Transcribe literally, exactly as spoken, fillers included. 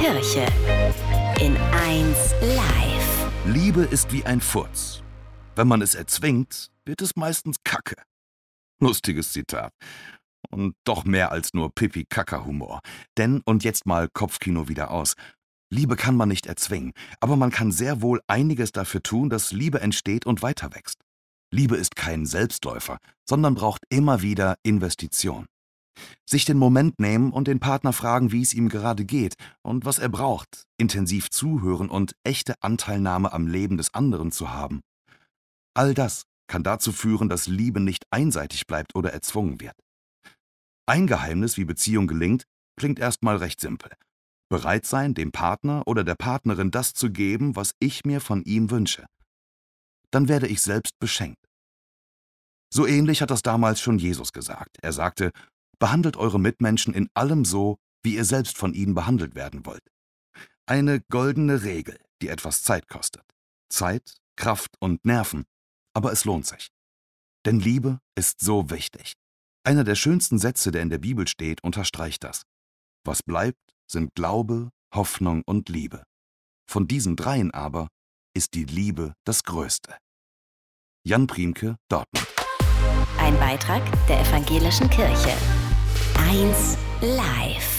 Kirche. In eins Live. Liebe ist wie ein Furz. Wenn man es erzwingt, wird es meistens Kacke. Lustiges Zitat. Und doch mehr als nur Pipi-Kaka-Humor. Denn, und jetzt mal Kopfkino wieder aus, Liebe kann man nicht erzwingen, aber man kann sehr wohl einiges dafür tun, dass Liebe entsteht und weiter wächst. Liebe ist kein Selbstläufer, sondern braucht immer wieder Investition. Sich den Moment nehmen und den Partner fragen, wie es ihm gerade geht und was er braucht, intensiv zuhören und echte Anteilnahme am Leben des anderen zu haben. All das kann dazu führen, dass Liebe nicht einseitig bleibt oder erzwungen wird. Ein Geheimnis, wie Beziehung gelingt, klingt erstmal recht simpel. Bereit sein, dem Partner oder der Partnerin das zu geben, was ich mir von ihm wünsche. Dann werde ich selbst beschenkt. So ähnlich hat das damals schon Jesus gesagt. Er sagte, behandelt eure Mitmenschen in allem so, wie ihr selbst von ihnen behandelt werden wollt. Eine goldene Regel, die etwas Zeit kostet. Zeit, Kraft und Nerven, aber es lohnt sich. Denn Liebe ist so wichtig. Einer der schönsten Sätze, der in der Bibel steht, unterstreicht das. Was bleibt, sind Glaube, Hoffnung und Liebe. Von diesen dreien aber ist die Liebe das Größte. Jan Priemke, Dortmund. Ein Beitrag der Evangelischen Kirche. eins Live.